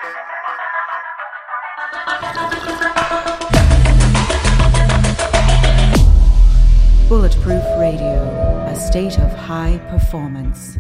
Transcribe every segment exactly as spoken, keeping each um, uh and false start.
Bulletproof Radio, a state of high performance.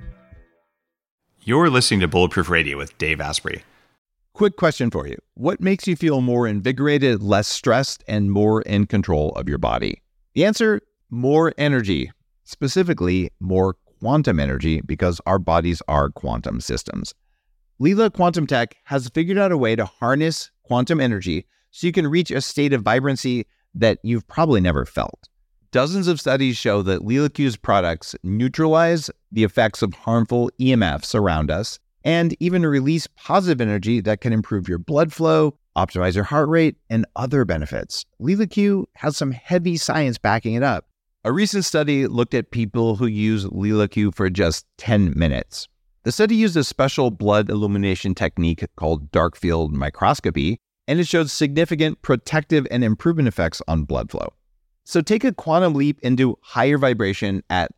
You're listening to Bulletproof Radio with Dave Asprey. Quick question for you. What makes you feel more invigorated, less stressed, and more in control of your body? The answer, more energy. Specifically, more quantum energy, because our bodies are quantum systems. Leela Quantum Tech has figured out a way to harness quantum energy so you can reach a state of vibrancy that you've probably never felt. Dozens of studies show that LeelaQ's products neutralize the effects of harmful E M Fs around us and even release positive energy that can improve your blood flow, optimize your heart rate, and other benefits. LeelaQ has some heavy science backing it up. A recent study looked at people who use LeelaQ for just ten minutes. The study used a special blood illumination technique called dark field microscopy, and it showed significant protective and improvement effects on blood flow. So take a quantum leap into higher vibration at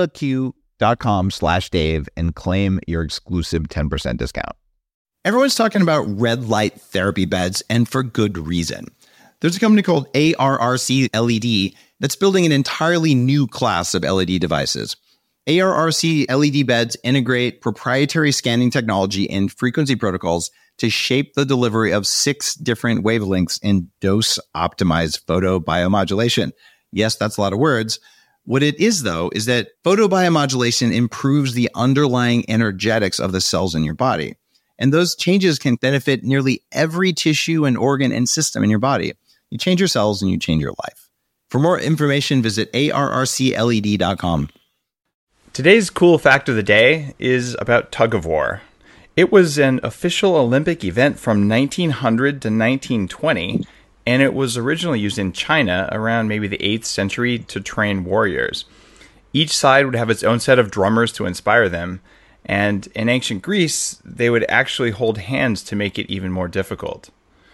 leelaq.com slash Dave and claim your exclusive ten percent discount. Everyone's talking about red light therapy beds, and for good reason. There's a company called A R R C L E D that's building an entirely new class of L E D devices. A R R C L E D beds integrate proprietary scanning technology and frequency protocols to shape the delivery of six different wavelengths in dose-optimized photobiomodulation. Yes, that's a lot of words. What it is, though, is that photobiomodulation improves the underlying energetics of the cells in your body. And those changes can benefit nearly every tissue and organ and system in your body. You change your cells and you change your life. For more information, visit A R R C L E D dot com. Today's cool fact of the day is about tug of war. It was an official Olympic event from nineteen hundred to nineteen twenty, and it was originally used in China around maybe the eighth century to train warriors. Each side would have its own set of drummers to inspire them, and in ancient Greece, they would actually hold hands to make it even more difficult.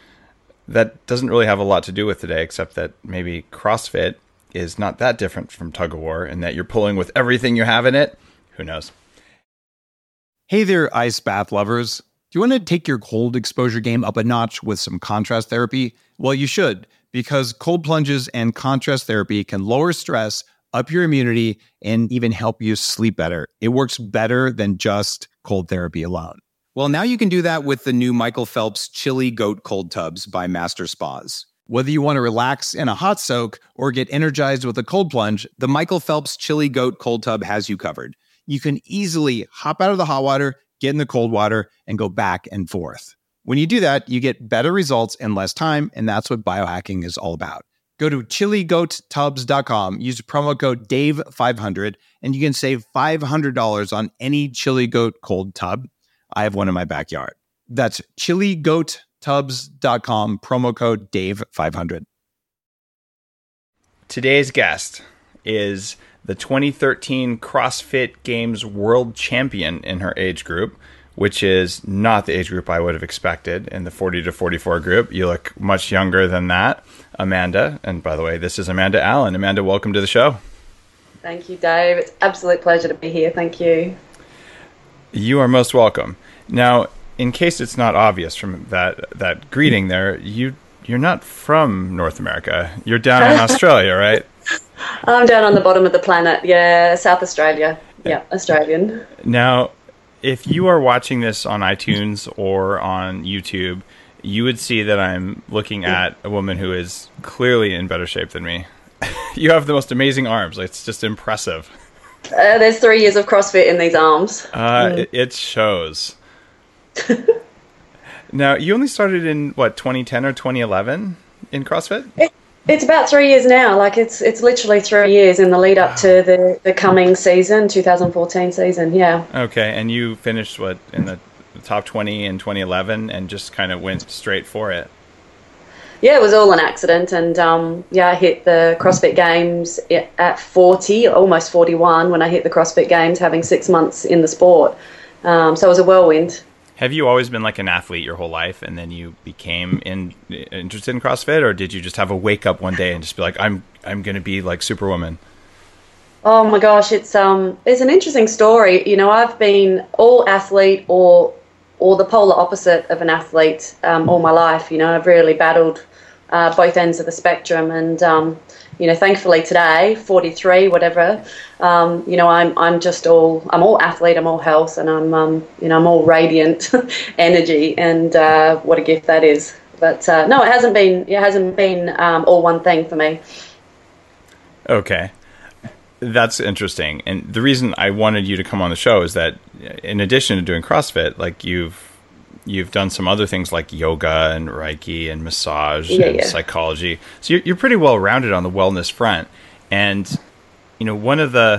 That doesn't really have a lot to do with today, except that maybe CrossFit is not that different from tug of war, and that you're pulling with everything you have in it. Who knows? Hey there, ice bath lovers. Do you want to take your cold exposure game up a notch with some contrast therapy? Well, you should, because cold plunges and contrast therapy can lower stress, up your immunity, and even help you sleep better. It works better than just cold therapy alone. Well, now you can do that with the new Michael Phelps Chili Goat Cold Tubs by Master Spas. Whether you want to relax in a hot soak or get energized with a cold plunge, the Michael Phelps Chili Goat Cold Tub has you covered. You can easily hop out of the hot water, get in the cold water, and go back and forth. When you do that, you get better results in less time, and that's what biohacking is all about. Go to chili goat tubs dot com, use promo code Dave five hundred, and you can save five hundred dollars on any Chili Goat cold tub. I have one in my backyard. That's chili goat tubs dot com, promo code Dave five hundred. Today's guest is the twenty thirteen CrossFit Games world champion in her age group, which is not the age group I would have expected in the forty to forty-four group. You look much younger than that, Amanda. And by the way, this is Amanda Allen. Amanda, welcome to the show. Thank you, Dave. It's an absolute pleasure to be here. Thank you. You are most welcome. Now, in case it's not obvious from that that greeting there, you you're not from North America. You're down in Australia, right? I'm down on the bottom of the planet. Yeah, South Australia. Yeah, Australian. Now, if you are watching this on iTunes or on YouTube, you would see that I'm looking at a woman who is clearly in better shape than me. You have the most amazing arms. It's just impressive. Uh, there's three years of CrossFit in these arms. Uh, mm. it, it shows. Now, you only started in, what, twenty ten or twenty eleven in CrossFit? It, it's about three years now. Like, it's it's literally three years in the lead up wow. to the, the coming season, two thousand fourteen season, yeah. Okay, and you finished, what, in the top twenty in twenty eleven and just kind of went straight for it? Yeah, it was all an accident, and um, yeah, I hit the CrossFit Games at forty, almost forty-one, when I hit the CrossFit Games, having six months in the sport. Um, so it was a whirlwind. Have you always been like an athlete your whole life, and then you became in, interested in CrossFit, or did you just have a wake up one day and just be like, I'm I'm going to be like Superwoman? Oh my gosh, it's um it's an interesting story. You know, I've been all athlete or or the polar opposite of an athlete um, all my life. You know, I've really battled uh, both ends of the spectrum, and um, you know, thankfully today, forty-three, whatever, um, you know, I'm I'm just all I'm all athlete, I'm all health, and I'm um, you know I'm all radiant energy, and uh, what a gift that is. But uh, no, it hasn't been it hasn't been um, all one thing for me. Okay. That's interesting. And the reason I wanted you to come on the show is that in addition to doing CrossFit, like you've you've done some other things like yoga and Reiki and massage yeah, and yeah. psychology. So you're, you're pretty well rounded on the wellness front. And you know, one of the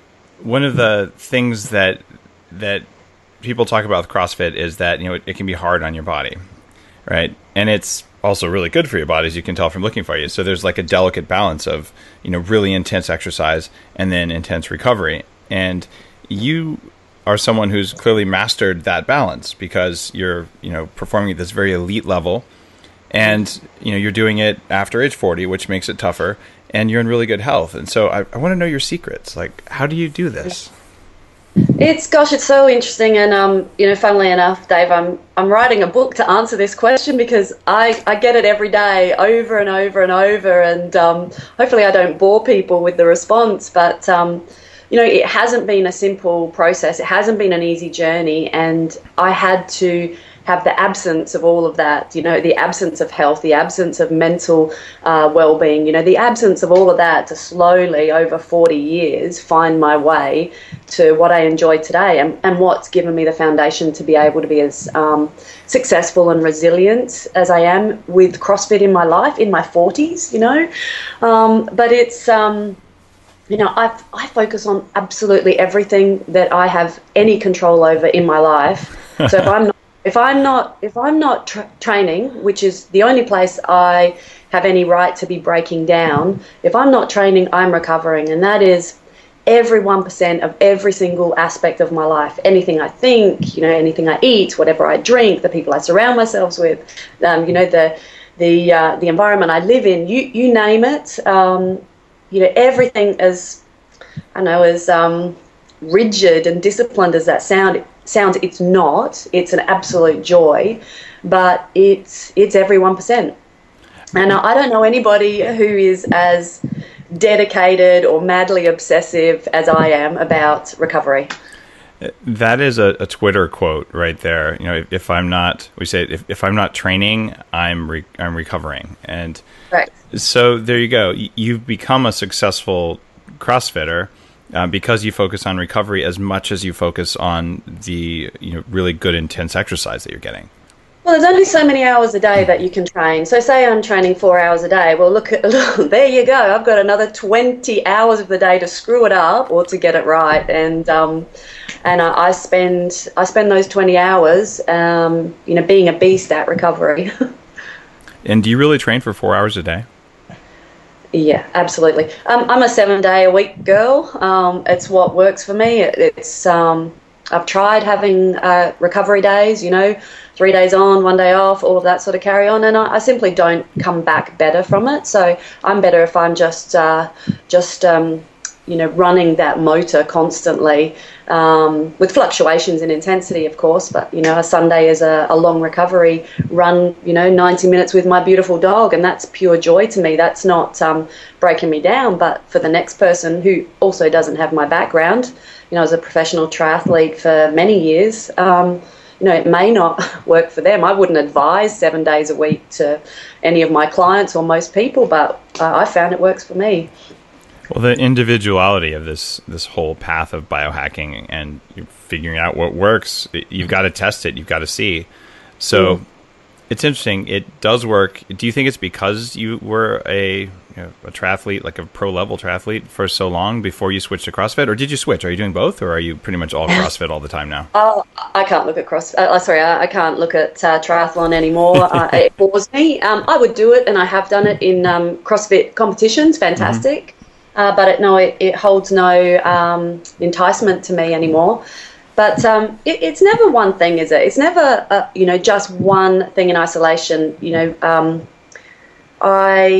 one of the things that that people talk about with CrossFit is that, you know, it, it can be hard on your body, right? And it's also really good for your body, as you can tell from looking for you. So there's like a delicate balance of, you know, really intense exercise and then intense recovery. And you are someone who's clearly mastered that balance because you're, you know, performing at this very elite level, and, you know, you're doing it after age forty, which makes it tougher, and you're in really good health. And so I, I want to know your secrets. Like, how do you do this? It's gosh, it's so interesting, and um, you know, funnily enough, Dave, I'm I'm writing a book to answer this question because I, I get it every day, over and over and over, and um, hopefully I don't bore people with the response. But um, you know, it hasn't been a simple process. It hasn't been an easy journey, and I had to have the absence of all of that, you know, the absence of health, the absence of mental uh, well-being, you know, the absence of all of that to slowly, over forty years, find my way to what I enjoy today, and, and what's given me the foundation to be able to be as um, successful and resilient as I am with CrossFit in my life, in my forties, you know. Um, but it's... Um, You know, I I focus on absolutely everything that I have any control over in my life. So if I'm not, if I'm not if I'm not tra- training, which is the only place I have any right to be breaking down, if I'm not training, I'm recovering, and that is every one percent of every single aspect of my life. Anything I think, you know, anything I eat, whatever I drink, the people I surround myself with, um, you know, the the uh, the environment I live in. You you name it. Um, You know, everything as, I know, as um, rigid and disciplined as that sound sounds, it's not. It's an absolute joy, but it's it's every one percent. And I don't know anybody who is as dedicated or madly obsessive as I am about recovery. That is a, a Twitter quote right there. You know, if, if I'm not, we say, if, if I'm not training, I'm re, I'm recovering. And right. So there you go. You've become a successful CrossFitter uh, because you focus on recovery as much as you focus on the, you know, really good intense exercise that you're getting. Well, there's only so many hours a day that you can train. So say I'm training four hours a day. Well, look, at, look, there you go. I've got another twenty hours of the day to screw it up or to get it right. And um, and I, I spend I spend those twenty hours, um, you know, being a beast at recovery. And do you really train for four hours a day? Yeah, absolutely. Um, I'm a seven-day-a-week girl. Um, it's what works for me. It, it's um, I've tried having uh, recovery days, you know, three days on, one day off, all of that sort of carry on, and I, I simply don't come back better from it. So I'm better if I'm just, uh, just um, you know, running that motor constantly, um, with fluctuations in intensity, of course. But, you know, a Sunday is a, a long recovery run, you know, ninety minutes with my beautiful dog, and that's pure joy to me. That's not um, breaking me down. But for the next person who also doesn't have my background, you know, as a professional triathlete for many years, um, you know, it may not work for them. I wouldn't advise seven days a week to any of my clients or most people, but uh, I found it works for me. Well, the individuality of this this whole path of biohacking and figuring out what works, you've got to test it. You've got to see. So mm. It's interesting. It does work. Do you think it's because you were a you know, a triathlete, like a pro level triathlete, for so long before you switched to CrossFit, or did you switch? Are you doing both, or are you pretty much all CrossFit all the time now? Oh, I can't look at cross. Uh, sorry, I, I can't look at uh, triathlon anymore. uh, it bores me. Um, I would do it, and I have done it in um, CrossFit competitions. Fantastic. Mm-hmm. Uh, but it, no, it, it holds no um, enticement to me anymore. But um, it, it's never one thing, is it? It's never, uh, you know, just one thing in isolation. You know, um, I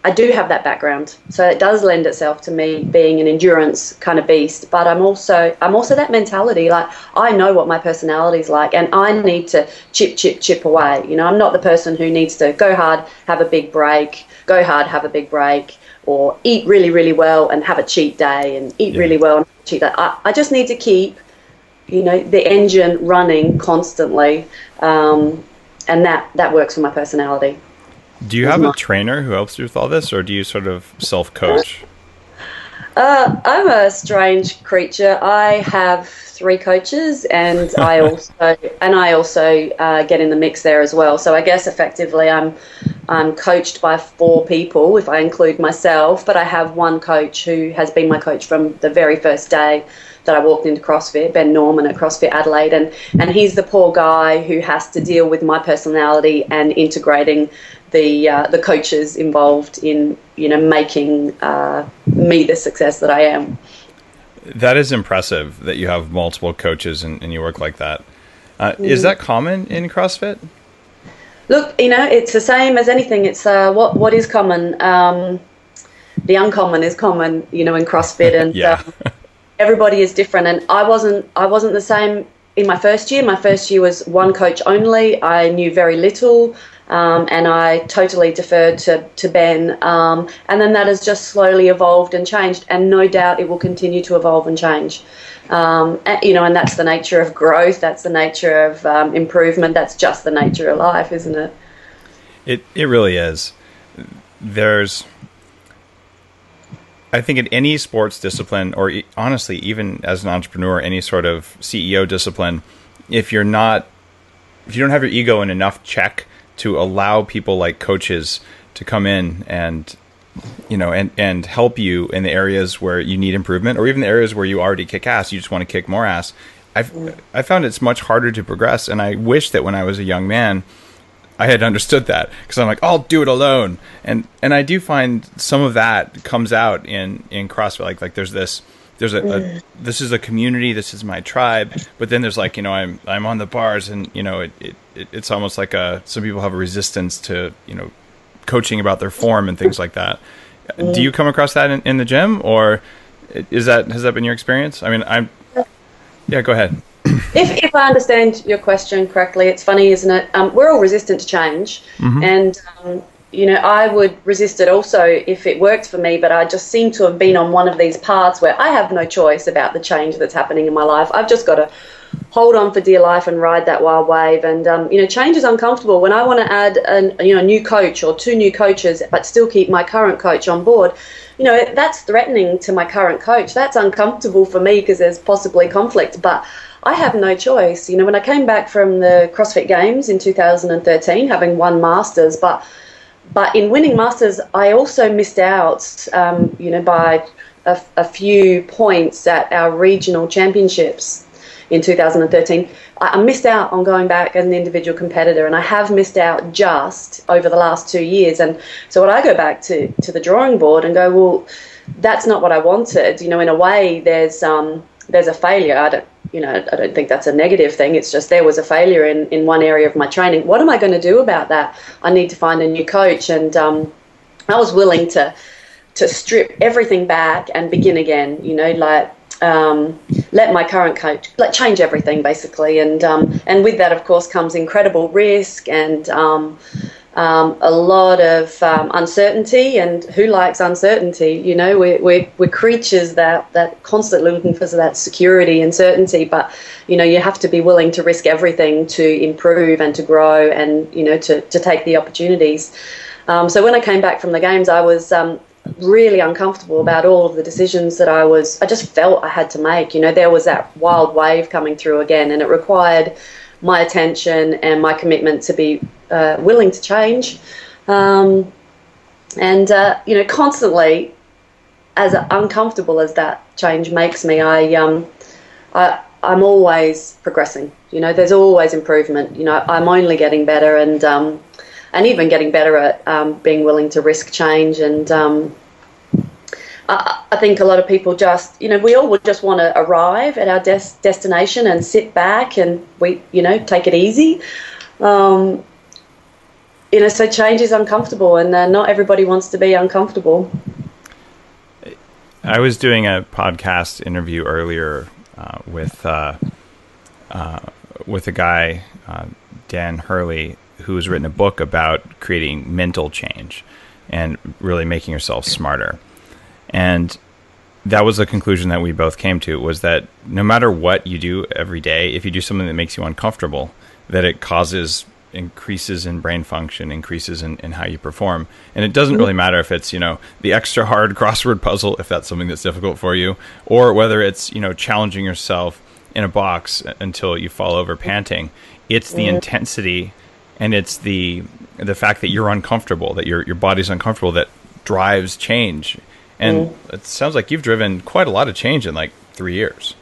I do have that background, so it does lend itself to me being an endurance kind of beast. But I'm also I'm also that mentality. Like, I know what my personality's like, and I need to chip, chip, chip away. You know, I'm not the person who needs to go hard, have a big break, go hard, have a big break, or eat really, really well and have a cheat day, and eat Yeah. really well and have a cheat day. I, I just need to keep, you know, the engine running constantly, um, and that that works for my personality. Do you have a trainer who helps you with all this, or do you sort of self-coach? Uh, I'm a strange creature. I have three coaches, and I also and I also uh, get in the mix there as well. So I guess effectively, I'm I'm coached by four people if I include myself. But I have one coach who has been my coach from the very first day that I walked into CrossFit, Ben Norman at CrossFit Adelaide, and and he's the poor guy who has to deal with my personality and integrating the uh, the coaches involved in, you know, making uh, me the success that I am. That is impressive that you have multiple coaches and, and you work like that. Uh, mm. Is that common in CrossFit? Look, you know, it's the same as anything. It's uh, what what is common. Um, the uncommon is common, you know, in CrossFit, and yeah. uh, everybody is different. And I wasn't I wasn't the same in my first year. My first year was one coach only. I knew very little. Um, and I totally deferred to, to Ben. Um, and then that has just slowly evolved and changed. And no doubt it will continue to evolve and change. Um, and, you know, and that's the nature of growth. That's the nature of um, improvement. That's just the nature of life, isn't it? It it really is. There's, I think in any sports discipline, or e- honestly, even as an entrepreneur, any sort of C E O discipline, if you're not, if you don't have your ego in enough check to allow people like coaches to come in and, you know, and, and help you in the areas where you need improvement, or even the areas where you already kick ass, you just want to kick more ass. I've, I found it's much harder to progress. And I wish that when I was a young man, I had understood that, because I'm like, I'll do it alone. And, and I do find some of that comes out in, in CrossFit. Like, like there's this, there's a, a, this is a community, this is my tribe. But then there's like, you know, I'm, I'm on the bars, and, you know, it, it, it it's almost like a, some people have a resistance to, you know, coaching about their form and things like that. Do you come across that in, in the gym, or is that, has that been your experience? I mean, I'm, yeah, go ahead. If, if I understand your question correctly, it's funny, isn't it? Um, we're all resistant to change. Mm-hmm. And, um, you know, I would resist it also if it worked for me, but I just seem to have been on one of these paths where I have no choice about the change that's happening in my life. I've just got to hold on for dear life and ride that wild wave. And, um, you know, change is uncomfortable. When I want to add a you know, new coach or two new coaches, but still keep my current coach on board, you know, that's threatening to my current coach. That's uncomfortable for me because there's possibly conflict, but I have no choice. You know, when I came back from the CrossFit Games in two thousand thirteen, having won Masters, but but in winning Masters, I also missed out, um, you know, by a, a few points at our regional championships in two thousand thirteen. I, I missed out on going back as an individual competitor, and I have missed out just over the last two years. And so when I go back to, to the drawing board and go, well, that's not what I wanted. You know, in a way, there's um, there's a failure. I don't, you know, I don't think that's a negative thing. It's just there was a failure in, in one area of my training. What am I going to do about that? I need to find a new coach. And um, I was willing to to strip everything back and begin again, you know, like um, let my current coach, like change everything basically. And um, and with that, of course, comes incredible risk and um, um, a lot of um, uncertainty. And who likes uncertainty? You know, we're, we're, we're creatures that, that constantly looking for that security and certainty. But, you know, you have to be willing to risk everything to improve and to grow and, you know, to, to take the opportunities. Um, so when I came back from the games, I was um, really uncomfortable about all of the decisions that I was, I just felt I had to make. You know, there was that wild wave coming through again, and it required my attention and my commitment to be uh, willing to change. Um, and, uh, you know, constantly, as uncomfortable as that change makes me, I, um, I, I'm always progressing. You know, there's always improvement. You know, I'm only getting better, and um, and even getting better at um, being willing to risk change. And um, I, I think a lot of people just, you know, we all would just want to arrive at our des- destination and sit back and we, you know, take it easy. Um, you know, so change is uncomfortable, and uh, not everybody wants to be uncomfortable. I was doing a podcast interview earlier uh, with uh, uh, with a guy, uh, Dan Hurley, who's written a book about creating mental change and really making yourself smarter. And that was the conclusion that we both came to, was that no matter what you do every day, if you do something that makes you uncomfortable, that it causes increases in brain function, increases in, in how you perform. And it doesn't really matter if it's, you know, the extra hard crossword puzzle, if that's something that's difficult for you, or whether it's, you know, challenging yourself in a box until you fall over panting. It's the mm-hmm. intensity, and it's the the fact that you're uncomfortable, that your your body's uncomfortable, that drives change. And mm-hmm. it sounds like you've driven quite a lot of change in like three years.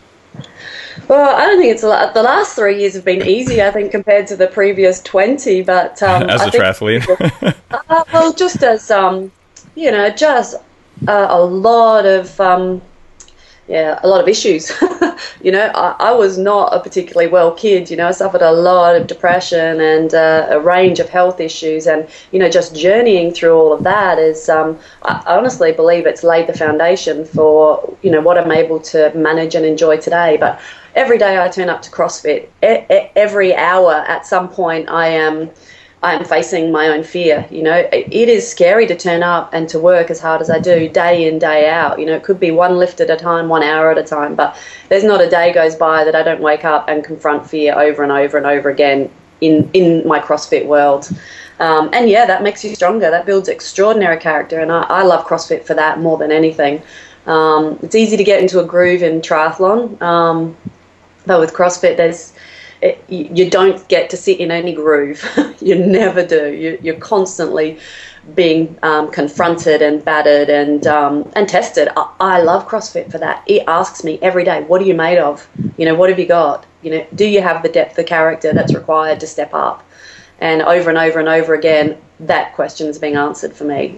Well, I don't think it's a lot. The last three years have been easy, I think, compared to the previous twenty. But um, as I a think, triathlete, uh, well, just as um, you know, just uh, a lot of um, yeah, a lot of issues. you know, I, I was not a particularly well kid. You know, I suffered a lot of depression and uh, a range of health issues, and you know, just journeying through all of that is. Um, I honestly believe it's laid the foundation for you know what I'm able to manage and enjoy today. But every day I turn up to CrossFit. E- e- every hour, at some point, I am. I am facing my own fear. You know, it is scary to turn up and to work as hard as I do day in, day out. You know, it could be one lift at a time, one hour at a time, but there's not a day goes by that I don't wake up and confront fear over and over and over again in, in my CrossFit world. Um, and yeah, that makes you stronger. That builds extraordinary character. And I, I love CrossFit for that more than anything. Um, it's easy to get into a groove in triathlon. Um, but with CrossFit, there's, It, you don't get to sit in any groove. You never do. You, you're constantly being um, confronted and battered and um, and tested. I, I love CrossFit for that. It asks me every day, what are you made of? You know, what have you got? You know, do you have the depth of character that's required to step up? And over and over and over again, that question is being answered for me.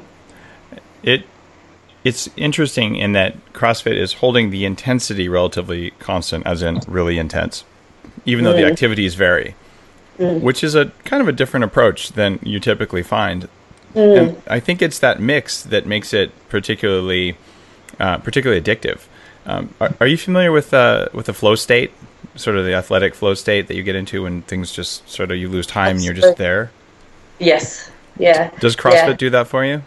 It It's interesting in that CrossFit is holding the intensity relatively constant, as in really intense, even though mm. the activities vary, mm. which is a kind of a different approach than you typically find. Mm. And I think it's that mix that makes it particularly uh, particularly addictive. Um, are, are you familiar with uh, with the flow state, sort of the athletic flow state that you get into when things just sort of you lose time Absolutely. And you're just there? Yes. Yeah. Does CrossFit yeah. do that for you?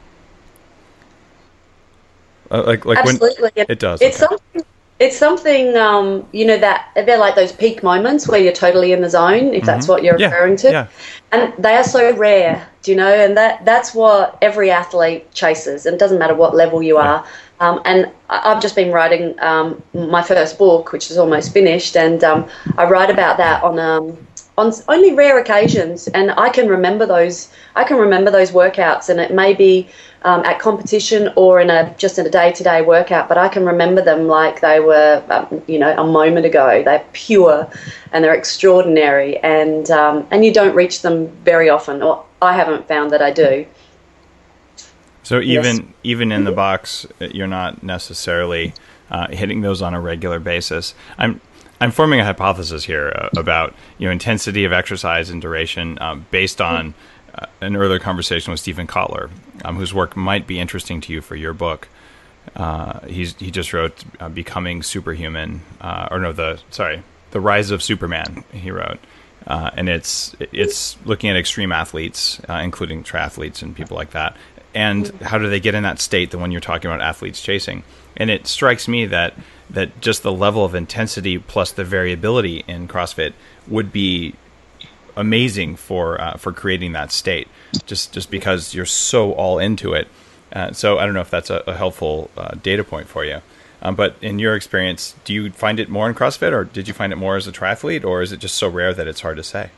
Uh, like like Absolutely. when it does. It's okay. something. It's something, um, you know, that they're like those peak moments where you're totally in the zone, if mm-hmm. that's what you're yeah. referring to. Yeah. And they are so rare, do you know, and that that's what every athlete chases, and it doesn't matter what level you are. Yeah. Um, and I've just been writing um, my first book, which is almost finished, and um, I write about that on um, on only rare occasions, and I can remember those. I can remember those workouts, and it may be um, at competition or in a just in a day-to-day workout, but I can remember them like they were, um, you know, a moment ago. They're pure, and they're extraordinary, and um, and you don't reach them very often, or I haven't found that I do. So even yes. even in the box, you're not necessarily uh, hitting those on a regular basis. I'm I'm forming a hypothesis here uh, about you know intensity of exercise and duration um, based on uh, an earlier conversation with Stephen Kotler, um, whose work might be interesting to you for your book. Uh, he's he just wrote uh, Becoming Superhuman, uh, or no, the sorry, The Rise of Superman. He wrote, uh, and it's it's looking at extreme athletes, uh, including triathletes and people like that. And how do they get in that state, the one you're talking about, athletes chasing? And it strikes me that that just the level of intensity plus the variability in CrossFit would be amazing for uh, for creating that state, just just because you're so all into it. Uh, so I don't know if that's a, a helpful uh, data point for you. Um, but in your experience, do you find it more in CrossFit, or did you find it more as a triathlete, or is it just so rare that it's hard to say?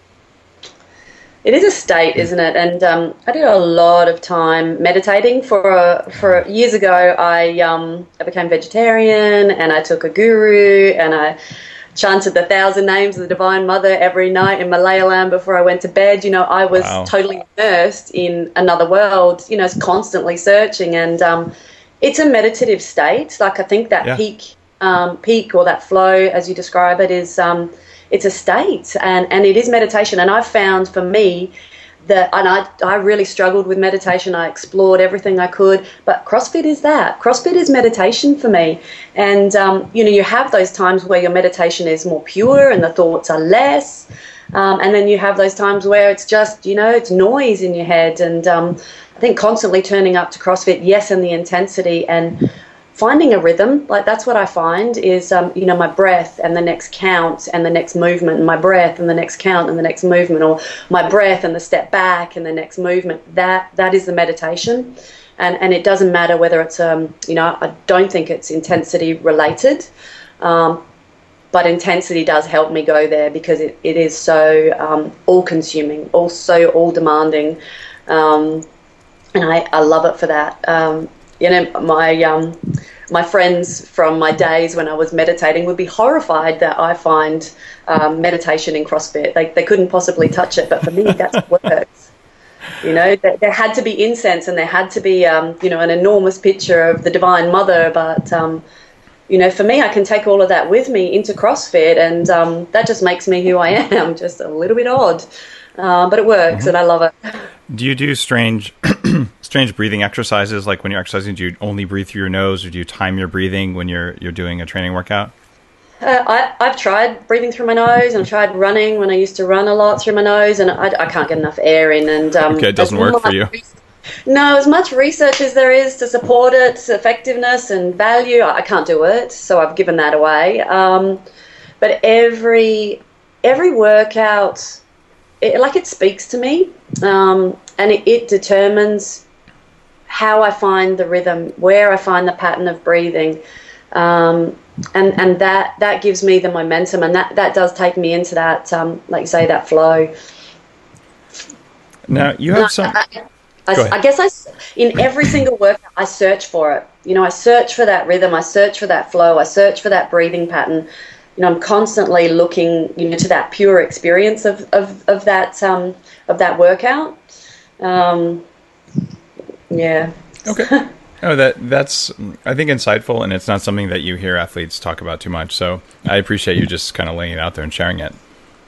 It is a state, isn't it? And um, I did a lot of time meditating. For a, for years ago, I um, I became vegetarian, and I took a guru, and I chanted the thousand names of the Divine Mother every night in Malayalam before I went to bed. You know, I was wow. totally immersed in another world. You know, constantly searching, and um, it's a meditative state. Like I think that yeah. peak, um, peak or that flow, as you describe it, is. Um, It's a state, and, and it is meditation. And I've found for me that, and I, I really struggled with meditation. I explored everything I could, but CrossFit is that. CrossFit is meditation for me. And, um, you know, you have those times where your meditation is more pure and the thoughts are less. Um, and then you have those times where it's just, you know, it's noise in your head. And um, I think constantly turning up to CrossFit, yes, and the intensity and finding a rhythm, like that's what I find is, um, you know, my breath and the next count and the next movement, and my breath and the next count and the next movement, or my breath and the step back and the next movement. That that is the meditation. And and it doesn't matter whether it's, um, you know, I don't think it's intensity related, um, but intensity does help me go there because it, it is so um, all-consuming, also all-demanding. Um, and I, I love it for that. Um, You know, my um, my friends from my days when I was meditating would be horrified that I find um, meditation in CrossFit. They they couldn't possibly touch it, but for me, that's what works. You know, there, there had to be incense and there had to be, um, you know, an enormous picture of the Divine Mother. But, um, you know, for me, I can take all of that with me into CrossFit, and um, that just makes me who I am, just a little bit odd. Uh, but it works, mm-hmm. and I love it. Do you do strange strange breathing exercises? Like when you're exercising, do you only breathe through your nose, or do you time your breathing when you're you're doing a training workout? Uh, I, I've tried breathing through my nose, and I've tried running when I used to run a lot through my nose, and I, I can't get enough air in. And um, okay, it doesn't work for you. No, as much research as there is to support its effectiveness and value, I can't do it, so I've given that away. Um, but every every workout, it, like it speaks to me, um, and it, it determines how I find the rhythm, where I find the pattern of breathing, um, and and that that gives me the momentum, and that, that does take me into that, um, like you say, that flow. Now you have some. I, I, I guess I, in every single workout, I search for it. You know, I search for that rhythm, I search for that flow, I search for that breathing pattern. You know, I'm constantly looking, you know, to that pure experience of, of, of that um, of that workout. Um, yeah. Okay. Oh, that that's I think insightful, and it's not something that you hear athletes talk about too much. So I appreciate you just kind of laying it out there and sharing it.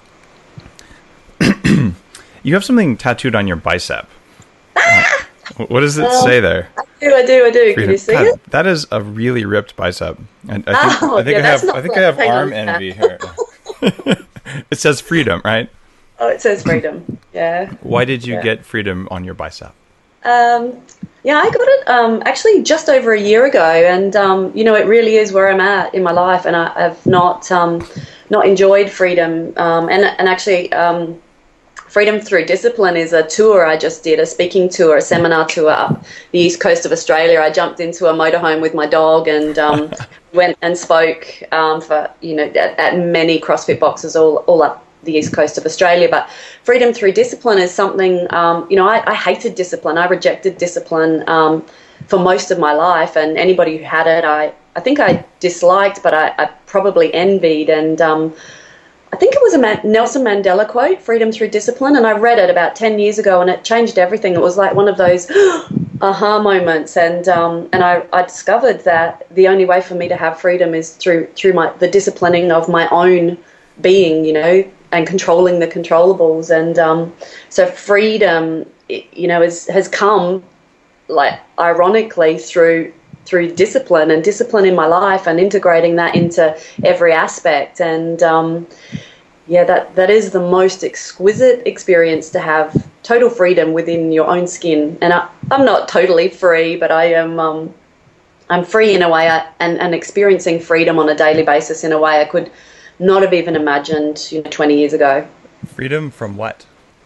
You have something tattooed on your bicep. Ah! What does it um, say there? I do, I do, I do. Can you see God, it? That is a really ripped bicep. I, I think, oh, I think yeah, I have. not I think like, I have arm on, envy here. It says freedom, right? Oh, it says freedom. Yeah. Why did you yeah. get freedom on your bicep? Um, yeah, I got it um, actually just over a year ago, and um, you know, it really is where I'm at in my life, and I, I've not um, not enjoyed freedom, um, and and actually. Um, Freedom Through Discipline is a tour I just did, a speaking tour, a seminar tour up the east coast of Australia. I jumped into a motorhome with my dog and um, went and spoke um, for, you know, at, at many CrossFit boxes all, all up the east coast of Australia. But Freedom Through Discipline is something, um, you know, I, I hated discipline. I rejected discipline um, for most of my life, and anybody who had it, I, I think I disliked, but I, I probably envied. And um I think it was a Nelson Mandela quote, Freedom Through Discipline, and I read it about ten years ago, and it changed everything. It was like one of those aha moments, and um, and I, I discovered that the only way for me to have freedom is through through my the disciplining of my own being, you know, and controlling the controllables. And um, so freedom, you know, is, has come, like, ironically through through discipline and discipline in my life, and integrating that into every aspect. And um, yeah, that that is the most exquisite experience, to have total freedom within your own skin. And I, I'm not totally free, but I am um, I'm free in a way, I, and, and experiencing freedom on a daily basis in a way I could not have even imagined, you know, twenty years ago. Freedom from what?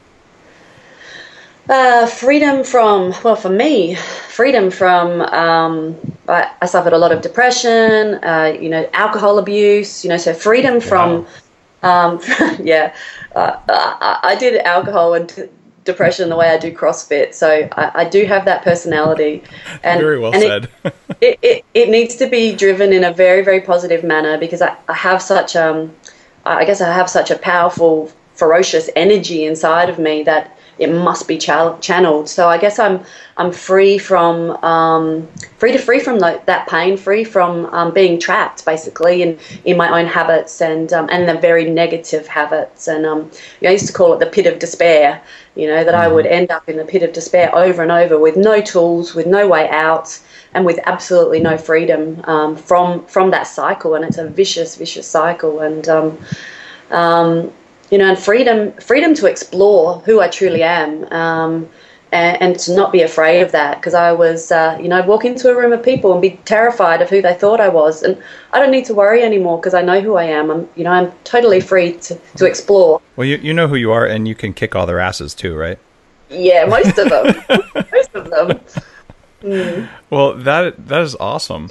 Uh, freedom from, well, for me, freedom from, um, I, I suffered a lot of depression, uh, you know, alcohol abuse, you know, so freedom from, wow. um, yeah, uh, I, I did alcohol and t- depression the way I do CrossFit. So I, I do have that personality. And, very well and said. it, it, it, it needs to be driven in a very, very positive manner, because I, I have such, um, I guess I have such a powerful, ferocious energy inside of me that it must be ch- channeled. So I guess I'm I'm free from um, free to free from the, that pain, free from um, being trapped basically in, in my own habits and um, and the very negative habits. And um, you know, I used to call it the pit of despair. You know, that mm-hmm. I would end up in the pit of despair over and over with no tools, with no way out, and with absolutely no freedom um, from from that cycle. And it's a vicious, vicious cycle. And um, um, you know, and freedom, freedom to explore who I truly am, um, and, and to not be afraid of that. Because I was, uh, you know, I'd walk into a room of people and be terrified of who they thought I was, and I don't need to worry anymore because I know who I am. I'm, you know, I'm totally free to, to explore. Well, you you know who you are, and you can kick all their asses too, right? Yeah, most of them, most of them. Mm. Well, that that is awesome.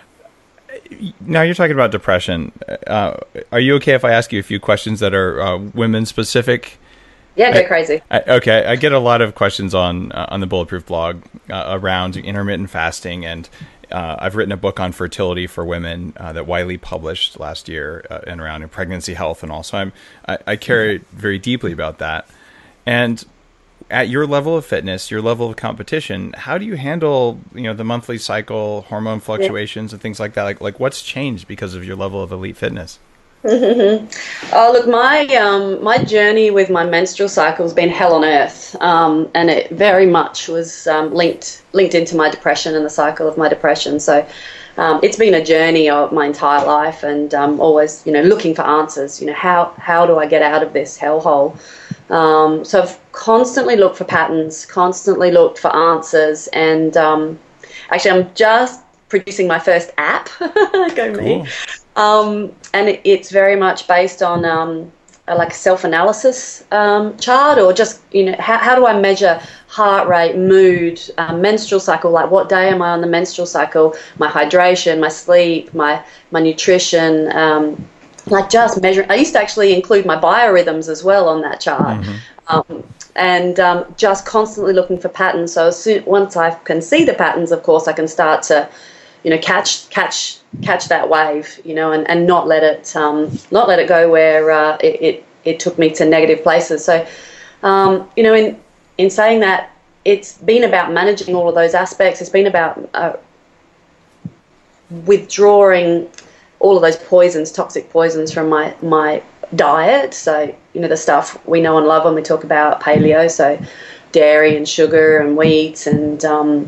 Now you're talking about depression. Uh, are you okay if I ask you a few questions that are uh, women specific? Yeah, go crazy. I, I, okay, I get a lot of questions on uh, on the Bulletproof blog uh, around intermittent fasting, and uh, I've written a book on fertility for women uh, that Wiley published last year, uh, and around pregnancy health, and also I'm I, I care very deeply about that. And at your level of fitness, your level of competition, how do you handle, you know, the monthly cycle, hormone fluctuations, yeah. and things like that? Like, like what's changed because of your level of elite fitness? Oh, look, my um, my journey with my menstrual cycle has been hell on earth, um, and it very much was um, linked linked into my depression and the cycle of my depression. So um, it's been a journey of my entire life, and um, always, you know, looking for answers. You know, how how do I get out of this hellhole? Um, so I've constantly looked for patterns, constantly looked for answers, and um, actually I'm just producing my first app. Go cool. me. Um, and it, it's very much based on um, a, like a self-analysis um, chart, or just, you know, how, how do I measure heart rate, mood, um, menstrual cycle, like what day am I on the menstrual cycle, my hydration, my sleep, my, my nutrition, um, like just measuring. I used to actually include my biorhythms as well on that chart. Mm-hmm. Um, and um, just constantly looking for patterns. So as soon, once I can see the patterns, of course, I can start to, you know, catch catch catch that wave, you know, and, and not let it um, not let it go where uh, it, it it took me to negative places. So, um, you know, in in saying that, it's been about managing all of those aspects. It's been about uh, withdrawing all of those poisons, toxic poisons from my, my diet. So, you know, the stuff we know and love when we talk about paleo, so dairy and sugar and wheat and um,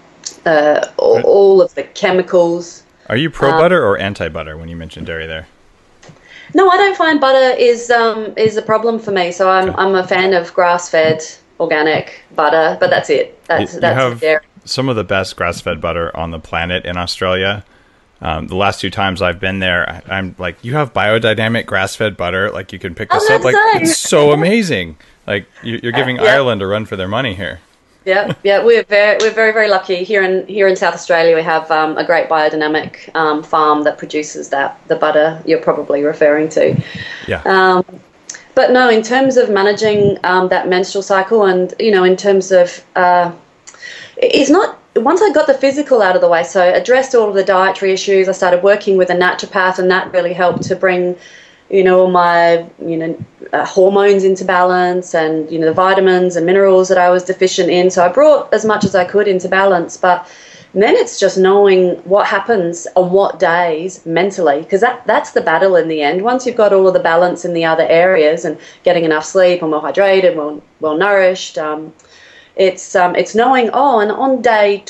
uh, all, all of the chemicals. Are you pro butter um, or anti butter when you mentioned dairy there? No, I don't find butter is um, is a problem for me. So I'm okay. I'm a fan of grass fed organic butter, but that's it. That's you, that's you have dairy. Some of the best grass fed butter on the planet in Australia. Um, the last two times I've been there, I, I'm like, you have biodynamic grass-fed butter. Like, you can pick this up. Like, saying. It's so amazing. Like, you, you're giving uh, yeah. Ireland a run for their money here. Yeah, yeah, we're very, we're very, very lucky here in here in South Australia. We have um, a great biodynamic um, farm that produces that the butter you're probably referring to. Yeah. Um, but no, in terms of managing um, that menstrual cycle, and you know, in terms of uh, it's not. Once I got the physical out of the way, so addressed all of the dietary issues, I started working with a naturopath, and that really helped to bring, you know, my, you know, uh, hormones into balance, and, you know, the vitamins and minerals that I was deficient in. So I brought as much as I could into balance, but then it's just knowing what happens on what days mentally, because that, that's the battle in the end. Once you've got all of the balance in the other areas and getting enough sleep and well hydrated, well, well nourished, um, It's um, it's knowing, oh, and on day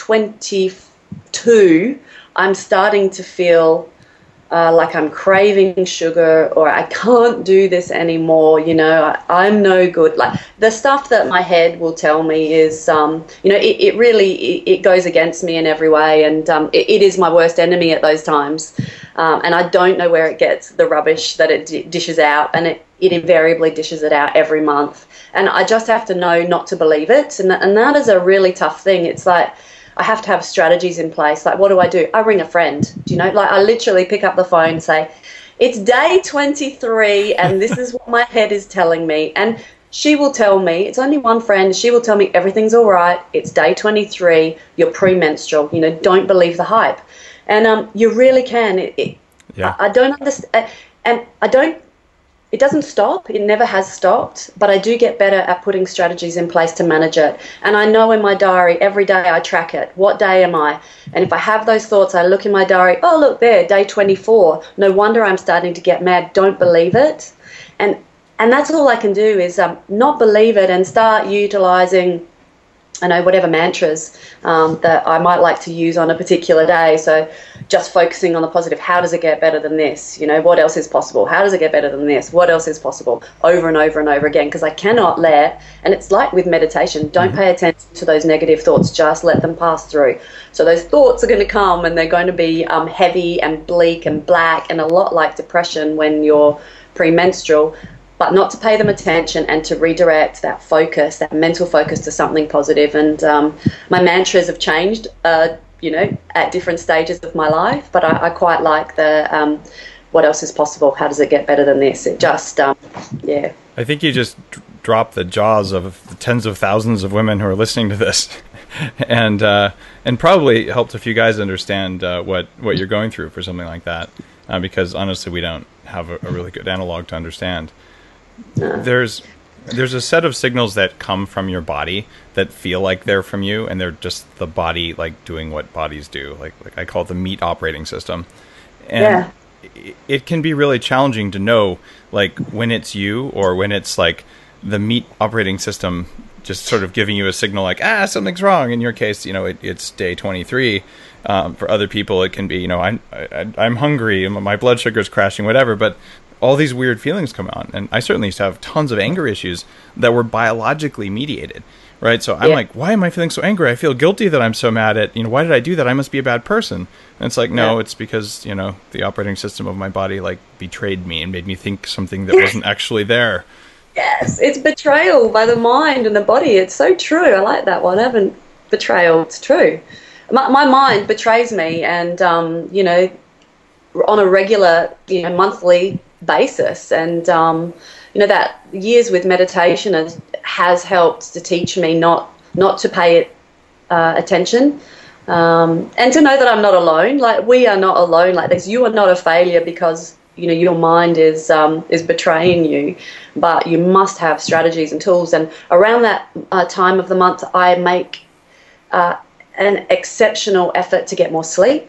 twenty-two, I'm starting to feel uh, like I'm craving sugar, or I can't do this anymore, you know, I, I'm no good. Like, the stuff that my head will tell me is, um, you know, it, it really, it, it goes against me in every way, and um, it, it is my worst enemy at those times. Um, and I don't know where it gets the rubbish that it d- dishes out, and it, it invariably dishes it out every month. And I just have to know not to believe it. And, and that is a really tough thing. It's like I have to have strategies in place. Like, what do I do? I ring a friend. Do you know? Like, I literally pick up the phone and say, it's day twenty-three and this is what my head is telling me. And she will tell me, it's only one friend, she will tell me everything's all right. It's day twenty-three. You're premenstrual. You know, don't believe the hype. And um, you really can. It, it, yeah. I, I don't understand. And I don't it doesn't stop. It never has stopped, but I do get better at putting strategies in place to manage it. And I know in my diary, every day I track it. What day am I? And if I have those thoughts, I look in my diary, oh, look there, day twenty-four. No wonder I'm starting to get mad. Don't believe it. And and that's all I can do is um, not believe it and start utilizing, I know, whatever mantras um, that I might like to use on a particular day. So just focusing on the positive. How does it get better than this? You know, what else is possible? How does it get better than this? What else is possible? Over and over and over again, because I cannot let, and it's like with meditation, don't mm-hmm. pay attention to those negative thoughts, just let them pass through. So those thoughts are going to come and they're going to be um, heavy and bleak and black and a lot like depression when you're premenstrual, but not to pay them attention and to redirect that focus, that mental focus to something positive. And um, my mantras have changed, uh, you know, at different stages of my life, but I, I quite like the um, what else is possible? How does it get better than this? It just, um, yeah. I think you just d- dropped the jaws of the tens of thousands of women who are listening to this and uh, and probably helped a few guys understand uh, what, what you're going through for something like that, uh, because honestly, we don't have a, a really good analog to understand. No. There's there's a set of signals that come from your body that feel like they're from you, and they're just the body like doing what bodies do. Like like I call it the meat operating system. And yeah. it, it can be really challenging to know like when it's you or when it's like the meat operating system just sort of giving you a signal like, ah, something's wrong. In your case, you know, it, it's day twenty-three. Um, for other people, it can be, you know, I'm I, I'm hungry, my blood sugar's crashing, whatever. But all these weird feelings come on. And I certainly used to have tons of anger issues that were biologically mediated, right? So I'm yeah. like, why am I feeling so angry? I feel guilty that I'm so mad at, you know, why did I do that? I must be a bad person. And it's like, no, yeah. it's because, you know, the operating system of my body like betrayed me and made me think something that wasn't actually there. Yes, it's betrayal by the mind and the body. It's so true. I like that one. I haven't betrayal. It's true. My, my mind betrays me, and, um, you know, on a regular, you know, monthly basis. And, um, you know, that years with meditation has, has helped to teach me not not to pay it uh, attention, um, and to know that I'm not alone. Like, we are not alone like this. You are not a failure because, you know, your mind is um, is betraying you, but you must have strategies and tools. And around that uh, time of the month, I make uh, an exceptional effort to get more sleep.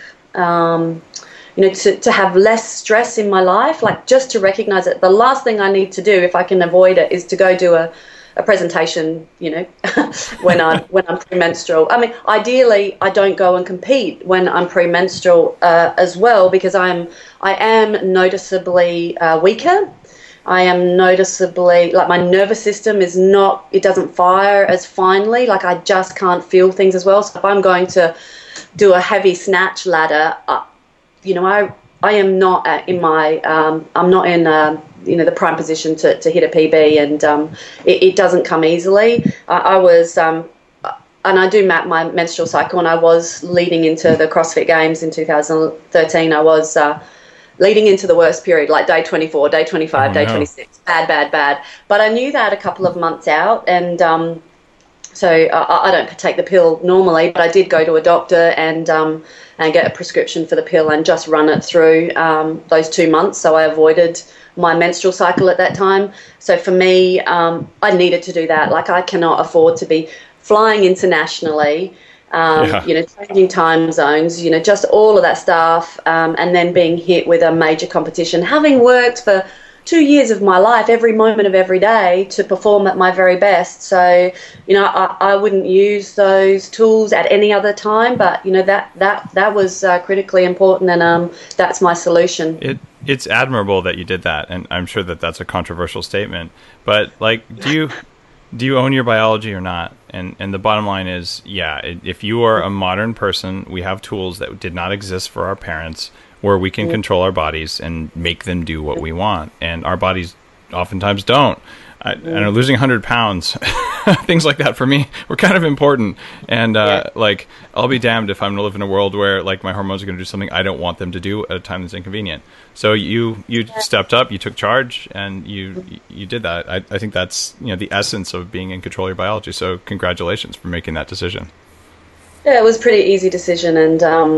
Um, you know, to, to have less stress in my life, like just to recognize it. The last thing I need to do, if I can avoid it, is to go do a, a presentation, you know, when I'm when I'm premenstrual. I mean, ideally, I don't go and compete when I'm premenstrual uh, as well, because I'm I am noticeably uh, weaker. I am noticeably, like, my nervous system is not, it doesn't fire as finely. Like, I just can't feel things as well. So if I'm going to do a heavy snatch ladder, uh, you know, I I am not at, in my, um, I'm not in, uh, you know, the prime position to, to hit a P B, and um, it, it doesn't come easily. I, I was, um, and I do map my menstrual cycle, and I was leading into the CrossFit Games in two thousand thirteen. I was uh, leading into the worst period, like day twenty-four, day twenty-five, oh, day no. twenty-six, bad, bad, bad. But I knew that a couple of months out, and um, so I, I don't take the pill normally, but I did go to a doctor and um, and get a prescription for the pill and just run it through um, those two months. So I avoided my menstrual cycle at that time. So for me, um, I needed to do that. Like, I cannot afford to be flying internationally, um, yeah. you know, changing time zones, you know, just all of that stuff, um, and then being hit with a major competition. Having worked for two years of my life, every moment of every day, to perform at my very best. So, you know, I, I wouldn't use those tools at any other time, but, you know, that that that was uh, critically important, and um, that's my solution. It it's admirable that you did that, and I'm sure that that's a controversial statement. But, like, do you do you own your biology or not? And and the bottom line is, yeah, if you are a modern person, we have tools that did not exist for our parents, where we can control our bodies and make them do what we want. And our bodies oftentimes don't. I, and losing one hundred pounds, things like that for me were kind of important. And uh, yeah. like, I'll be damned if I'm going to live in a world where, like, my hormones are going to do something I don't want them to do at a time that's inconvenient. So you you yeah. stepped up, you took charge, and you you did that. I, I think that's, you know, the essence of being in control of your biology. So congratulations for making that decision. Yeah, it was a pretty easy decision, and um,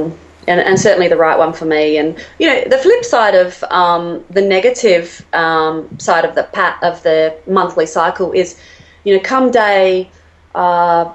and, and certainly the right one for me. And you know, the flip side of um, the negative um, side of the pat of the monthly cycle is, you know, come day uh,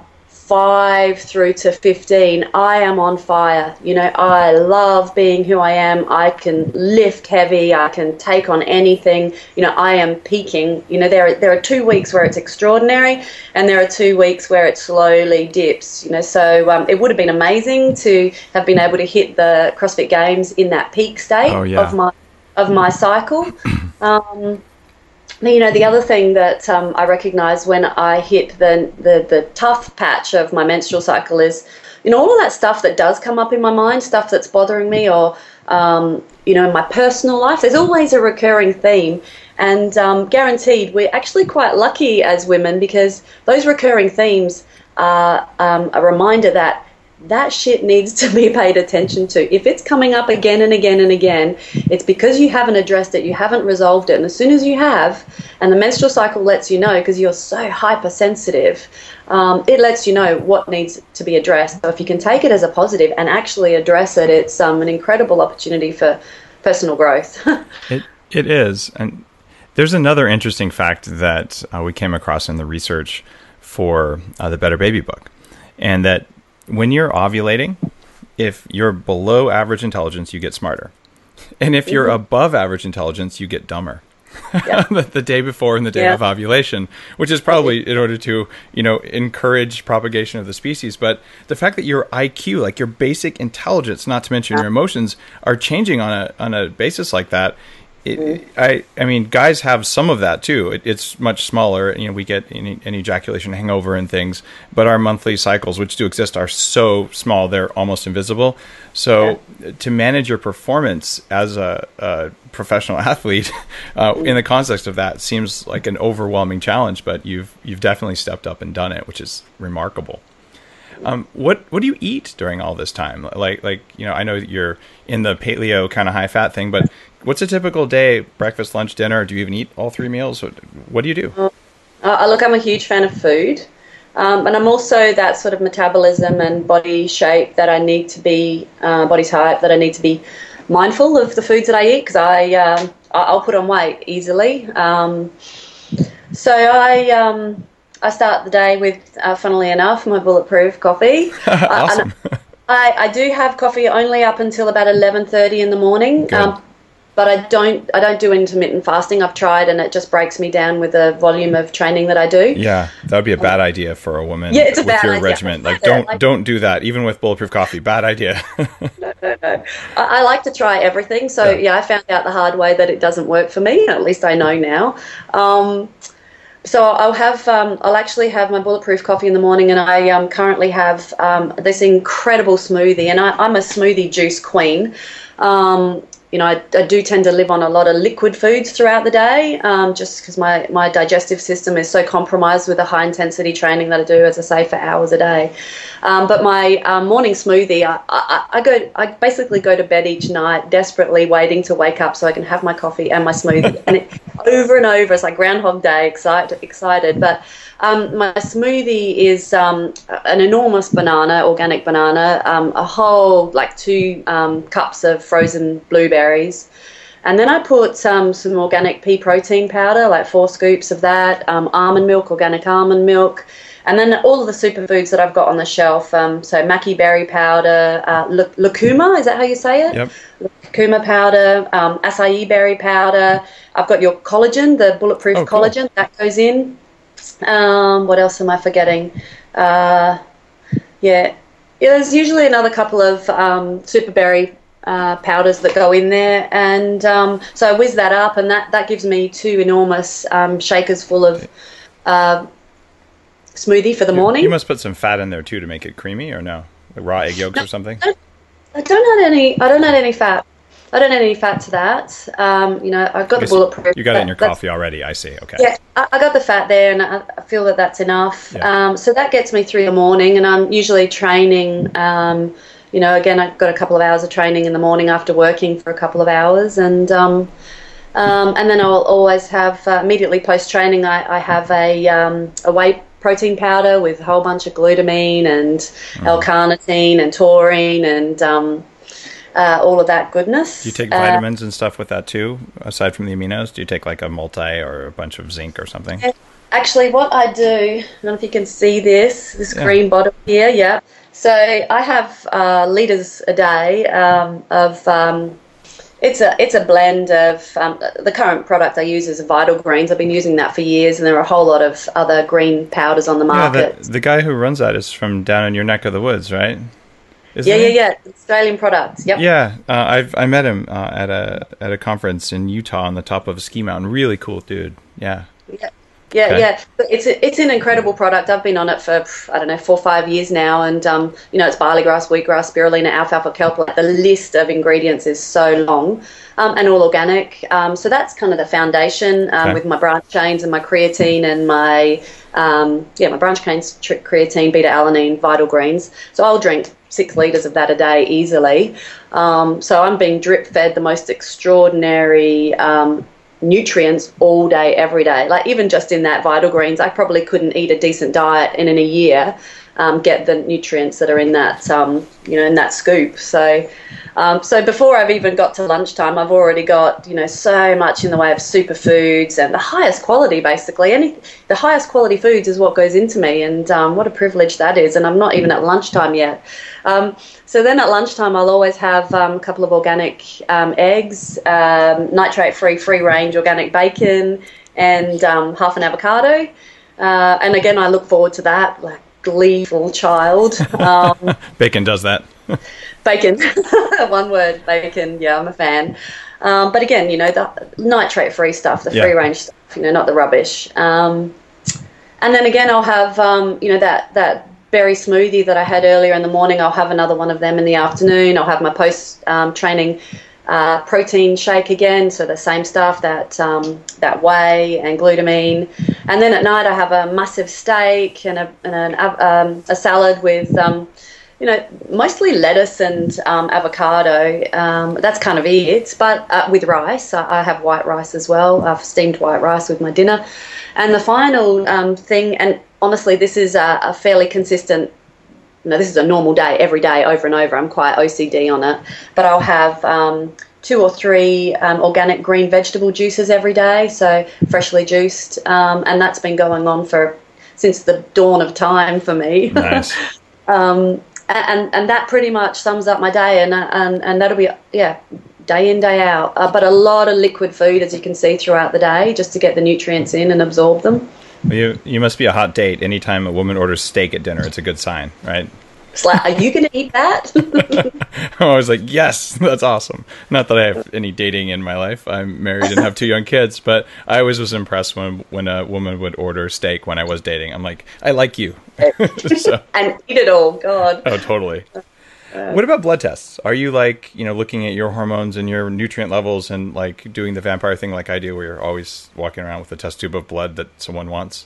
five through to fifteen, I am on fire. You know, I love being who I am. I can lift heavy. I can take on anything. You know, I am peaking. You know, there are, there are two weeks where it's extraordinary, and there are two weeks where it slowly dips. You know, so um, it would have been amazing to have been able to hit the CrossFit Games in that peak state oh, yeah. of my of my cycle. Um, You know, the other thing that um, I recognise when I hit the, the the tough patch of my menstrual cycle is, you know, all of that stuff that does come up in my mind, stuff that's bothering me, or, um, you know, in my personal life, there's always a recurring theme. And um, guaranteed, we're actually quite lucky as women, because those recurring themes are um, a reminder that that shit needs to be paid attention to. If it's coming up again and again and again, it's because you haven't addressed it, you haven't resolved it. And as soon as you have, and the menstrual cycle lets you know, because you're so hypersensitive, um, it lets you know what needs to be addressed. So if you can take it as a positive and actually address it, it's um, an incredible opportunity for personal growth. it It is. And there's another interesting fact that uh, we came across in the research for uh, the Better Baby book, and that when you're ovulating, if you're below average intelligence, you get smarter. And if you're mm-hmm. above average intelligence, you get dumber. Yeah. the, the day before and the day yeah. of ovulation, which is probably in order to, you know, encourage propagation of the species. But the fact that your I Q, like your basic intelligence, not to mention yeah. your emotions, are changing on a on a basis like that, It, mm-hmm. I I mean, guys have some of that too. It, it's much smaller. You know, we get an, an ejaculation hangover and things, but our monthly cycles, which do exist, are so small they're almost invisible. So yeah. to manage your performance as a, a professional athlete uh, mm-hmm. in the context of that seems like an overwhelming challenge. But you've you've definitely stepped up and done it, which is remarkable. Um, what what do you eat during all this time? Like like you know, I know that you're in the paleo kind of high fat thing, but what's a typical day? Breakfast, lunch, dinner? Do you even eat all three meals? What, what do you do? Uh, look, I'm a huge fan of food, um, and I'm also that sort of metabolism and body shape that I need to be uh, body type that I need to be mindful of the foods that I eat, because I um, I'll put on weight easily. Um, so I. Um, I start the day with, uh, funnily enough, my bulletproof coffee. Awesome. Uh, I, I do have coffee only up until about eleven thirty in the morning, um, but I don't I don't do intermittent fasting. I've tried, and it just breaks me down with the volume of training that I do. Yeah, that would be a bad idea for a woman yeah, it's a with bad your idea. regimen. Like, don't like, don't do that, even with bulletproof coffee. Bad idea. no, no, no. I, I like to try everything. So, yeah. yeah, I found out the hard way that it doesn't work for me. At least I know now. Um So I'll have, um, I'll actually have my bulletproof coffee in the morning, and I um, currently have um, this incredible smoothie, and I, I'm a smoothie juice queen. Um, you know, I, I do tend to live on a lot of liquid foods throughout the day, um, just because my, my digestive system is so compromised with the high intensity training that I do, as I say, for hours a day. Um, but my um, morning smoothie, I, I, I go, I basically go to bed each night desperately waiting to wake up so I can have my coffee and my smoothie, and it, over and over, it's like Groundhog Day, excited, excited. But um, my smoothie is um, an enormous banana, organic banana, um, a whole like two um, cups of frozen blueberries. And then I put um, some organic pea protein powder, like four scoops of that, um, almond milk, organic almond milk, and then all of the superfoods that I've got on the shelf. Um, so maki berry powder, uh, l- lucuma, is that how you say it? Yep. Lucuma powder, um, acai berry powder. I've got your collagen, the bulletproof oh, cool. collagen, that goes in. Um, what else am I forgetting? Uh, yeah. yeah, there's usually another couple of um, super berry uh, powders that go in there, and um, so I whiz that up, and that, that gives me two enormous um, shakers full of uh, smoothie for the you, morning. You must put some fat in there too to make it creamy, or no? Like raw egg yolks no, or something? I don't, I don't add any. I don't add any fat. I don't add any fat to that. Um, you know, I've got the bulletproof. You got that, it in your coffee already, I see. Okay. Yeah, I, I got the fat there, and I, I feel that that's enough. Yeah. Um, so that gets me through the morning, and I'm usually training. Um, you know, again, I've got a couple of hours of training in the morning after working for a couple of hours, and um, um, and then I'll always have uh, immediately post training. I, I have a um, a whey protein powder with a whole bunch of glutamine and mm. L-carnitine and taurine and um, uh, all of that goodness. Do you take Uh, vitamins and stuff with that too, aside from the aminos? Do you take like a multi or a bunch of zinc or something? Actually, what I do, I don't know if you can see this, this Yeah. green bottle here, yeah. So I have uh, litres a day um, of, um, it's a it's a blend of, um, the current product I use is Vital Greens. I've been using that for years, and there are a whole lot of other green powders on the Yeah, market. the, the guy who runs that is from down in your neck of the woods, right? Isn't Yeah, yeah, he? yeah, Australian products, yep. Yeah, uh, I've I met him uh, at a at a conference in Utah on the top of a ski mountain. Really cool dude. Yeah. Yeah, yeah, Okay. yeah. But it's a, it's an incredible product. I've been on it for I don't know four or five years now, and um, you know it's barley grass, wheatgrass, spirulina, alfalfa, kelp. Like the list of ingredients is so long, um, and all organic. Um, so that's kind of the foundation um, Okay. with my branch chains and my creatine and my um, yeah my branch chains, tr- creatine, beta alanine, Vital Greens. So I'll drink six litres of that a day easily. Um, so I'm being drip fed the most extraordinary um, nutrients all day, every day. Like even just in that Vital Greens, I probably couldn't eat a decent diet and in a year um, get the nutrients that are in that, um, you know, in that scoop. So, um, so before I've even got to lunchtime, I've already got, you know, so much in the way of superfoods and the highest quality, basically. Any the highest quality foods is what goes into me, and um, what a privilege that is. And I'm not even at lunchtime yet. Um, so then at lunchtime, I'll always have um, a couple of organic um, eggs, um, nitrate-free, free-range organic bacon, and um, half an avocado. Uh, and again, I look forward to that, like gleeful child. Um, Bacon does that. bacon, one word, bacon. Yeah, I'm a fan. Um, but again, you know, the nitrate-free stuff, the Yeah. free-range stuff, you know, not the rubbish. Um, and then again, I'll have, um, you know, that that berry smoothie that I had earlier in the morning. I'll have another one of them in the afternoon. I'll have my post-training uh, protein shake again, so the same stuff, that um, that whey and glutamine. And then at night, I have a massive steak and a and an, um, a salad with. Um, You know, mostly lettuce and um, avocado. Um, that's kind of it. But uh, with rice, I, I have white rice as well. I've steamed white rice with my dinner. And the final um, thing, and honestly, this is a, a fairly consistent, no, this is a normal day, every day, over and over. I'm quite O C D on it. But I'll have um, two or three um, organic green vegetable juices every day, so freshly juiced. Um, and that's been going on for since the dawn of time for me. Nice. um, And, and that pretty much sums up my day, and and, and that'll be, yeah, day in, day out. Uh, but a lot of liquid food, as you can see, throughout the day, just to get the nutrients in and absorb them. Well, you you must be a hot date. Anytime a woman orders steak at dinner, it's a good sign, right? It's like, are you going to eat that? I was like, yes, that's awesome. Not that I have any dating in my life. I'm married and have two young kids, but I always was impressed when when a woman would order steak when I was dating. I'm like, I like you. So, And eat it all, God. oh, totally. What about blood tests? Are you like, you know, looking at your hormones and your nutrient levels and like doing the vampire thing like I do, where you're always walking around with a test tube of blood that someone wants?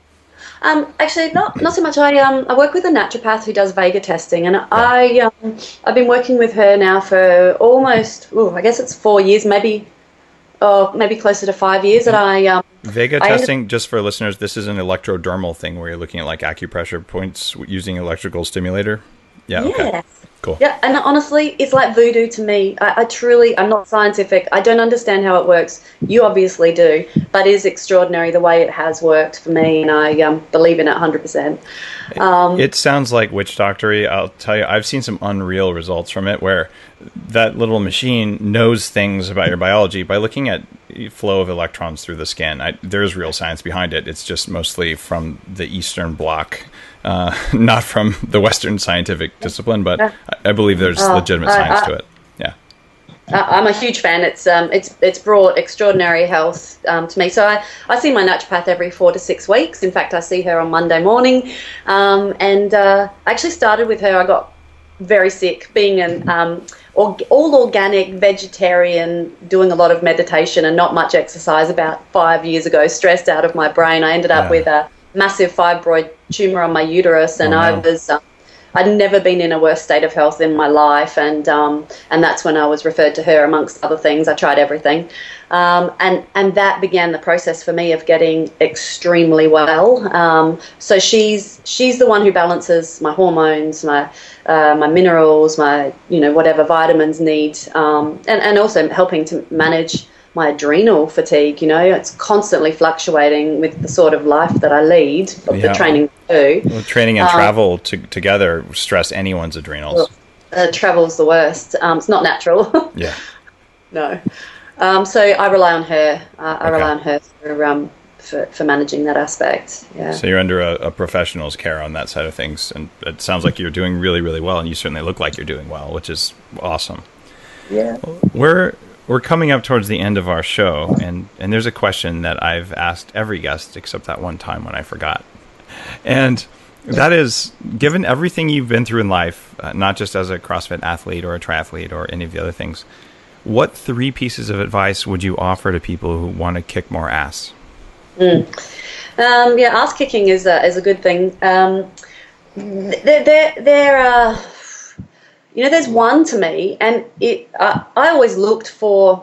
Um, actually, not not so much. I um I work with a naturopath who does Vega testing, and I um I've been working with her now for almost oh I guess it's four years, maybe oh maybe closer to five years. That I um Vega I ended- testing, just for listeners, this is an electrodermal thing where you're looking at like acupressure points using electrical stimulator. Yeah. Okay. yeah. Cool. Yeah, and honestly, it's like voodoo to me. I, I truly, I'm not scientific. I don't understand how it works. You obviously do, but it is extraordinary the way it has worked for me, and I um, believe in it one hundred percent. Um, It sounds like witch doctory. I'll tell you, I've seen some unreal results from it where that little machine knows things about your biology by looking at flow of electrons through the skin. I, there's real science behind it. It's just mostly from the Eastern Bloc, uh, not from the Western scientific discipline, but I, I believe there's Oh, legitimate I- science I- to it. Yeah. I- I'm a huge fan. It's um, it's it's brought extraordinary health um, to me. So I, I see my naturopath every four to six weeks. In fact, I see her on Monday morning, um, and uh, I actually started with her. I got very sick, being an um, or, all organic vegetarian, doing a lot of meditation and not much exercise. About five years ago, stressed out of my brain, I ended up Yeah. with a massive fibroid tumor on my uterus, and Oh, no. I was. Um, I'd never been in a worse state of health in my life, and um, and that's when I was referred to her, amongst other things. I tried everything, um, and and that began the process for me of getting extremely well. Um, so she's she's the one who balances my hormones, my uh, my minerals, my you know whatever vitamins need, um, and and also helping to manage my adrenal fatigue. You know, it's constantly fluctuating with the sort of life that I lead, of Yeah. the training I do. Well, training and Um, travel to, together stress anyone's adrenals. Uh, travel's the worst. Um, it's not natural. Yeah. No. Um, so I rely on her. Uh, I Okay. rely on her for, um, for for managing that aspect. Yeah. So you're under a, a professional's care on that side of things, and it sounds like you're doing really, really well, and you certainly look like you're doing well, which is awesome. Yeah. We're we're coming up towards the end of our show, and, and there's a question that I've asked every guest except that one time when I forgot. And that is, given everything you've been through in life, uh, not just as a CrossFit athlete or a triathlete or any of the other things, what three pieces of advice would you offer to people who want to kick more ass? Mm. Um, yeah, ass kicking is a, is a good thing. Um, there, there, there are, you know, there's one to me, and it. Uh, I always looked for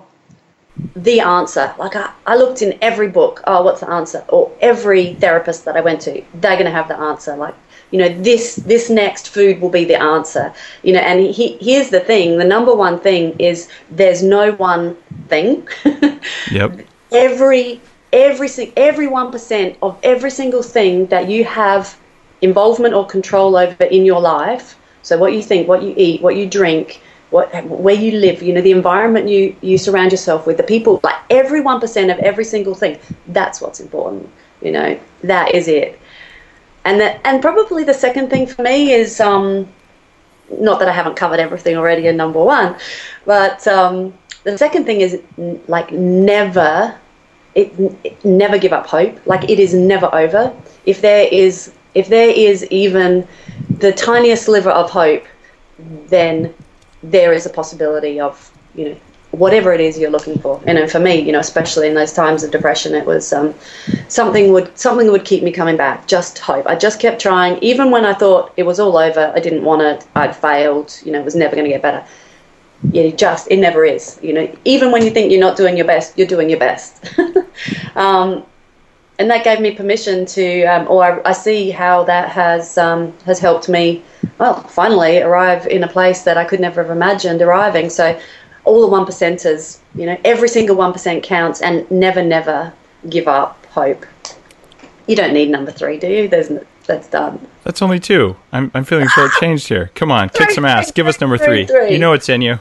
the answer. Like I, I looked in every book. Oh, what's the answer? Or every therapist that I went to, they're going to have the answer. Like, you know, this this next food will be the answer. You know, and he, here's the thing: the number one thing is there's no one thing. Yep. Every every si- every one percent of every single thing that you have involvement or control over in your life. So what you think, what you eat, what you drink, what where you live, you know, the environment you, you surround yourself with, the people, like every one percent of every single thing, that's what's important, you know, that is it. And that, and probably the second thing for me is, um, not that I haven't covered everything already in number one, but um, the second thing is like never, it, it never give up hope. Like it is never over. If there is, if there is even the tiniest sliver of hope, then there is a possibility of, you know, whatever it is you're looking for. And then for me, you know, especially in those times of depression, it was um, something would something would keep me coming back. Just hope. I just kept trying, even when I thought it was all over. I didn't want it. I'd failed. You know, it was never going to get better. Yeah, just it never is. You know, even when you think you're not doing your best, you're doing your best. um, And that gave me permission to, um, or I, I see how that has um, has helped me, well, finally arrive in a place that I could never have imagined arriving. So all the one percenters, you know, every single one percent counts, and never, never give up hope. You don't need number three, do you? There's n- that's done. That's only two. I'm I'm feeling shortchanged here. Come on, kick some ass. Give us number three. You know it's in you.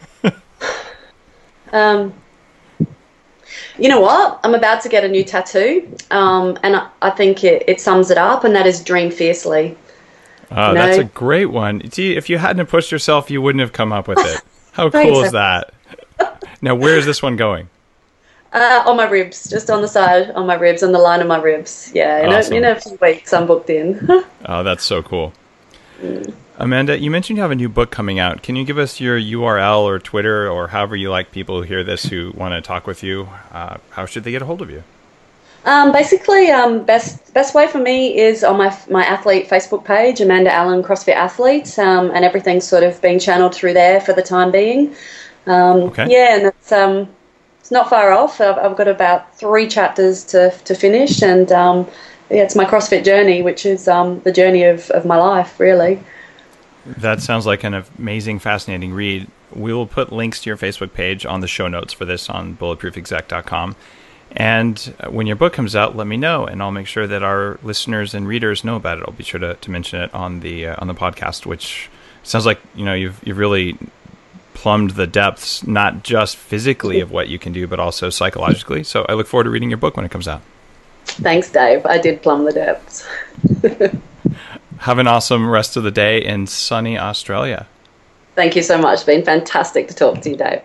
um. You know what? I'm about to get a new tattoo, um, and I, I think it, it sums it up, and that is dream fiercely. Oh, You know? that's a great one. See, if you hadn't pushed yourself, you wouldn't have come up with it. How Thanks, cool is that? Now, where is this one going? Uh, on my ribs, just on the side, on my ribs, on the line of my ribs. Yeah, in, Awesome. a, in a few weeks, I'm booked in. Oh, that's so cool. Amanda, you mentioned you have a new book coming out. Can you give us your U R L or Twitter or however you like people who hear this who want to talk with you? Uh, how should they get a hold of you? Um, basically, um, best best way for me is on my my athlete Facebook page, Amanda Allen CrossFit Athlete, um, and everything's sort of being channeled through there for the time being. Um, Okay. Yeah, and it's um, it's not far off. I've, I've got about three chapters to to finish, and um, yeah, it's my CrossFit journey, which is um, the journey of, of my life, really. That sounds like an amazing, fascinating read. We will put links to your Facebook page on the show notes for this on bulletproof exec dot com. And when your book comes out, let me know, and I'll make sure that our listeners and readers know about it. I'll be sure to, to mention it on the uh, on the podcast, which sounds like, you know, you've you've really plumbed the depths, not just physically of what you can do, but also psychologically. So I look forward to reading your book when it comes out. Thanks, Dave. I did plumb the depths. Have an awesome rest of the day in sunny Australia. Thank you so much. It's been fantastic to talk to you, Dave.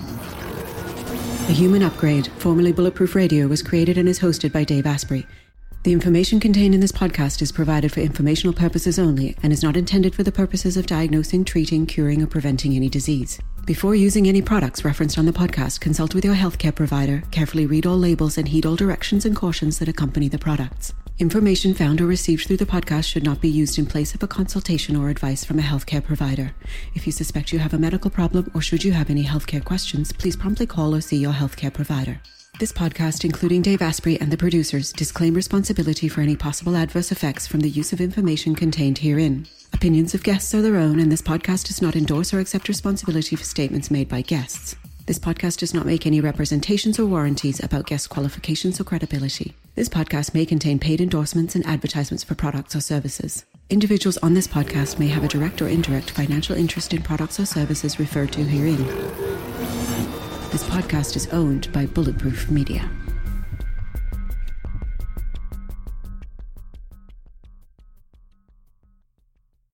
The Human Upgrade, formerly Bulletproof Radio, was created and is hosted by Dave Asprey. The information contained in this podcast is provided for informational purposes only and is not intended for the purposes of diagnosing, treating, curing, or preventing any disease. Before using any products referenced on the podcast, consult with your healthcare provider, carefully read all labels, and heed all directions and cautions that accompany the products. Information found or received through the podcast should not be used in place of a consultation or advice from a healthcare provider. If you suspect you have a medical problem or should you have any healthcare questions, please promptly call or see your healthcare provider. This podcast, including Dave Asprey and the producers, disclaim responsibility for any possible adverse effects from the use of information contained herein. Opinions of guests are their own, and this podcast does not endorse or accept responsibility for statements made by guests. This podcast does not make any representations or warranties about guest qualifications or credibility. This podcast may contain paid endorsements and advertisements for products or services. Individuals on this podcast may have a direct or indirect financial interest in products or services referred to herein. This podcast is owned by Bulletproof Media.